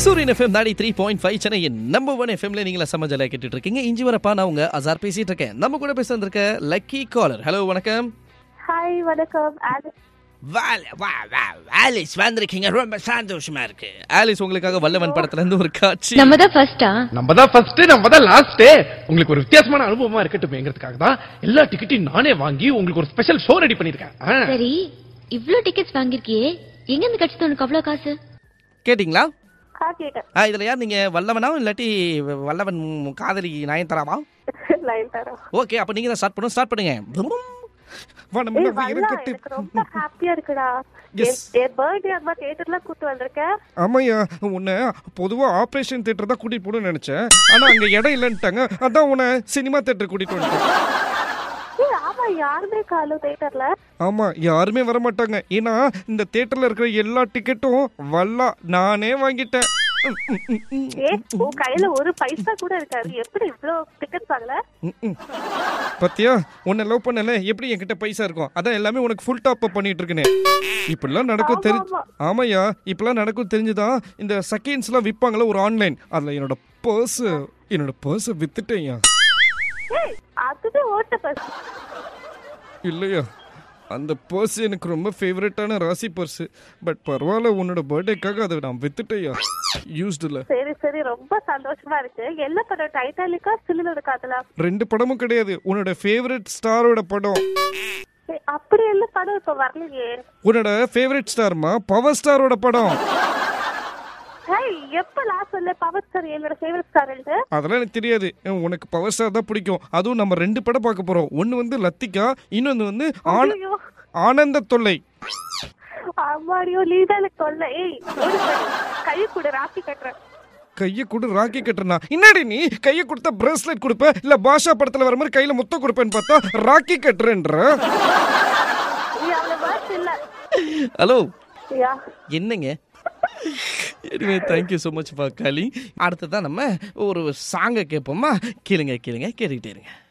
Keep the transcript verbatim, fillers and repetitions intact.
சூரியன் FM ninety three point five சென்னையின் number one எஃப்எம்ல நீங்களா சமஜல கேட்டுட்டு இருக்கீங்க. இஞ்சி வரப்பா நான் உங்க அசார் பேசிட்டு இருக்கேன். நம்ம கூட பேச வந்திருக்க லக்கி காலர். ஹலோ வணக்கம். ஹாய் வணக்கம். ஆலிஸ் வந்திருக்கீங்க, ரொம்ப சந்தோஷமா இருக்கு. ஆலிஸ் உங்களுக்காக வல்லவன் படத்துல இருந்து ஒரு காட்சி. நம்ம தான் ஃபர்ஸ்டா நம்ம தான் ஃபர்ஸ்ட் நம்ம தான் லாஸ்ட். உங்களுக்கு ஒரு வித்தியாசமான அனுபவமா இருக்கட்டுமேங்கிறதுக்காக தான் எல்லா டிக்கெட்டையும் நானே வாங்கி உங்களுக்கு ஒரு ஸ்பெஷல் ஷோ ரெடி பண்ணிருக்கேன். சரி, இவ்ளோ டிக்கெட்ஸ் வாங்கிருக்கியே, எங்க இருந்து கிடைச்சது உனக்கு அவ்வளவு காசு? கேட்டிங்களா? ஆ கேட்டேன். ஆ இதுல யார் நீங்க, வல்லவனா இல்லாட்டி வல்லவன் காதலி நயன்தாராவா? நயன்தாரா. ஓகே, அப்ப நீங்க தான் ஸ்டார்ட் பண்ணுங்க. ஸ்டார்ட் பண்ணுங்க. ஏய் வல்லா, எனக்கு ரொம்ப ஹாப்பியா இருக்குடா. என் பர்த்டே அம்மா தியேட்டர்ல கூட்டி வந்திருக்கேன். ஆமாய்யா, உன்னை பொதுவா ஆபரேஷன் தியேட்டர் தான் கூட்டிட்டு போகணும்னு நினைச்சேன். ஆனா அங்க இடம் இல்லைன்ட்டாங்க. அதான் உன்னை சினிமா தியேட்டர் கூட்டிட்டு வந்துட்டேன். ஏய் ஆமா, யாருமே காலோ தியேட்டர்ல. ஆமா, யாருமே வர மாட்டாங்க. ஏன்னா இந்த தியேட்டர்ல இருக்கிற எல்லா டிக்கெட்டும் வல்லா நானே வாங்கிட்டேன். ஏ உன் கையில ஒரு பைசா கூட இருக்காது, எப்படி இவ்ளோ டிக்கெட் வாங்கல? பத்தியா, உன்னை லவ் பண்ணல, எப்படி என்கிட்ட பைசா இருக்கும்? அதான் எல்லாமே உனக்கு ஃபுல் டாப் அப் பண்ணிட்டு இருக்கனே. இப்பெல்லாம் நடக்கும் தெரிஞ்சு. ஆமாய்யா, இப்பெல்லாம் நடக்கும் தெரிஞ்சுதான் இந்த செகண்ட்ஸ் எல்லாம் விற்பாங்களா ஒரு ஆன்லைன். அதுல என்னோட பர்ஸ் என்னோட பர்ஸ் வித்துட்டேன்யா. ஏய் அதுவே ஓட்ட பஸ் இல்லையா, அந்த பர்ஸ் எனக்கு ரொம்ப ஃபேவரட்டான ராசி பர்ஸ். பட் பரவாயில்ல, உன்னோட பர்த்டேக்காக அதை நான் வித்துட்டேயா. யூஸ்டுல. சரி சரி, ரொம்ப சந்தோஷமா இருக்கு. என்ன படம், டைட்டானிக்கா சில்லுனோட காதலா? ரெண்டு படமும் கிடையாது, உன்னோட ஃபேவரட் ஸ்டாரோட படம். அப்படி என்ன படம் இப்ப வரலையே? உன்னோட ஃபேவரட் ஸ்டார்மா பவர் ஸ்டாரோட படம். ஹேய், எப்ப லாஸ்ட் சொல்ல பவர் ஸ்டார் என்னோட ஃபேவரட் ஸ்டார்? அதெல்லாம் எனக்கு தெரியாது. உனக்கு பவர் ஸ்டார் தான் பிடிக்கும். அதுவும் நம்ம ரெண்டு படம் பார்க்க போறோம். ஒன்னு வந்து லத்திகா, இன்னொன்னு வந்து ஆனந்த தொல்லை. அம்மாடியோ, நீதான் தொல்லை. ஏய் கையை கூட ராக்கி கட்டுறேன். கையை கூட ராக்கி கட்டுறா? இன்னாடி நீ கையை கொடுத்தா பிரேஸ்லெட் கொடுப்ப, இல்ல பாஷா படத்துல வர மாதிரி கையில முத்தம் கொடுப்பேன்னு பார்த்தா ராக்கி கட்டுறேன்ற. ஹலோ, என்னங்க? Anyway thank you so much for calling. அடுத்ததான் நம்ம ஒரு சாங்கை கேட்போமா? கேளுங்க கேளுங்க கேட்டுக்கிட்டே இருங்க.